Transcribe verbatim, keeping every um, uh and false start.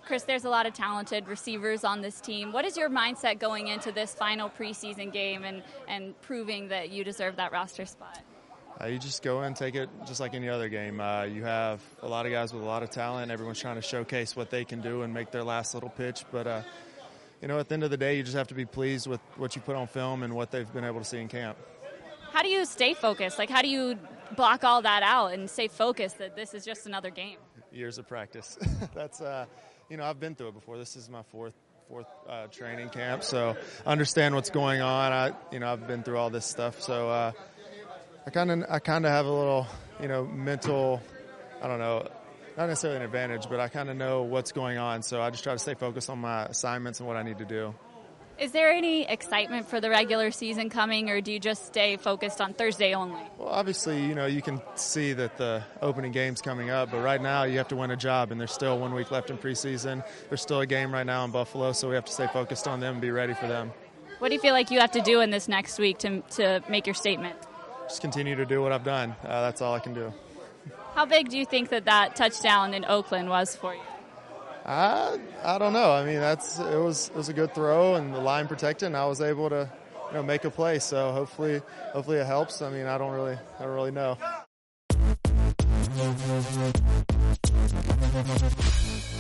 Chris, there's a lot of talented receivers on this team. What is your mindset going into this final preseason game and, and proving that you deserve that roster spot? Uh, you just go in, take it just like any other game. Uh, you have a lot of guys with a lot of talent. Everyone's trying to showcase what they can do and make their last little pitch. But, uh, you know, at the end of the day, you just have to be pleased with what you put on film and what they've been able to see in camp. How do you stay focused? Like, how do you block all that out and stay focused that this is just another game? Years of practice. That's, uh, you know, I've been through it before. This is my fourth fourth uh, training camp, so I understand what's going on. I, you know, I've been through all this stuff, so uh, I kind of, I kind of have a little, you know, mental, I don't know, not necessarily an advantage, but I kind of know what's going on. So I just try to stay focused on my assignments and what I need to do. Is there any excitement for the regular season coming, or do you just stay focused on Thursday only? Well, obviously, you know, you can see that the opening game's coming up, but right now you have to win a job, and there's still one week left in preseason. There's still a game right now in Buffalo, so we have to stay focused on them and be ready for them. What do you feel like you have to do in this next week to to make your statement? Just continue to do what I've done. Uh, that's all I can do. How big do you think that that touchdown in Oakland was for you? I I don't know. I mean, that's it was it was a good throw, and the line protected, and I was able to, you know, make a play. So hopefully hopefully it helps. I mean, I don't really I don't really know.